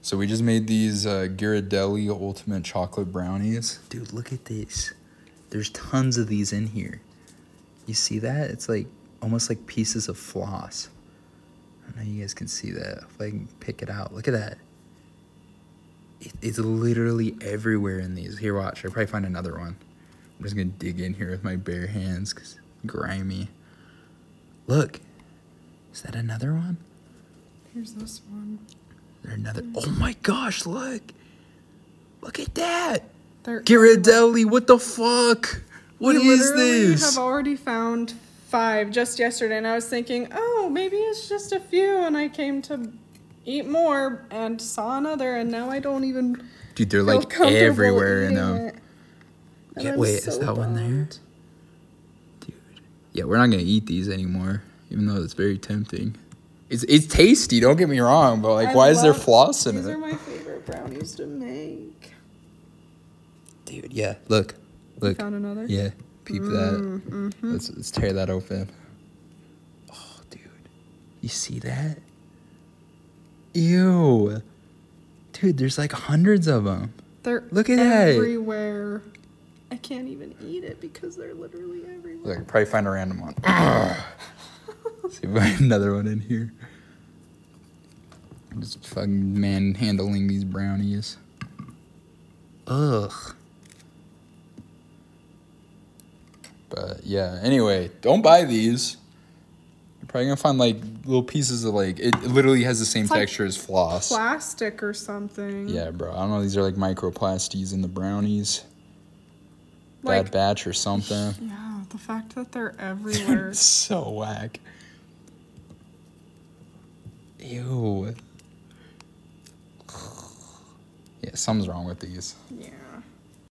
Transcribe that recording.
So we just made these Ghirardelli Ultimate Chocolate Brownies. Dude, look at this. There's tons of these in here. You see that? It's like almost like pieces of floss. I don't know if you guys can see that. If I can pick it out. Look at that. It's literally everywhere in these. Here, watch. I'll probably find another one. I'm just going to dig in here with my bare hands because it's grimy. Look. Is that another one? Here's this one. Is there another? Oh my gosh, look. Look at that. They're Ghirardelli, what the fuck? What is this? We have already found 5 just yesterday, and I was thinking, oh, maybe it's just a few, and I came to eat more and saw another, and now I don't even. Dude, they're feel like comfortable everywhere in eating them. it. And Yeah, I'm wait, so is that one there? bummed. Dude. Yeah, we're not gonna eat these anymore, even though it's very tempting. It's tasty, don't get me wrong, but like, why is there floss in These it? are my favorite brownies to make. Dude, yeah, look. You found another? Yeah, peep that. Mm-hmm. Let's tear that open. Oh, dude, you see that? Ew. Dude, there's like hundreds of them. They're Look at that. everywhere. I can't even eat it because they're literally everywhere. Look, probably find a random one. See if I find another one in here. I'm just fucking manhandling these brownies. Ugh. But yeah, anyway, don't buy these. You're probably gonna find like little pieces of like, it literally has the same like texture as floss. Plastic or something. Yeah, bro. I don't know. These are like microplasties in the brownies. Like- Bad batch or something. Yeah, the fact that they're everywhere. It's so whack. Ew. Yeah, something's wrong with these. Yeah.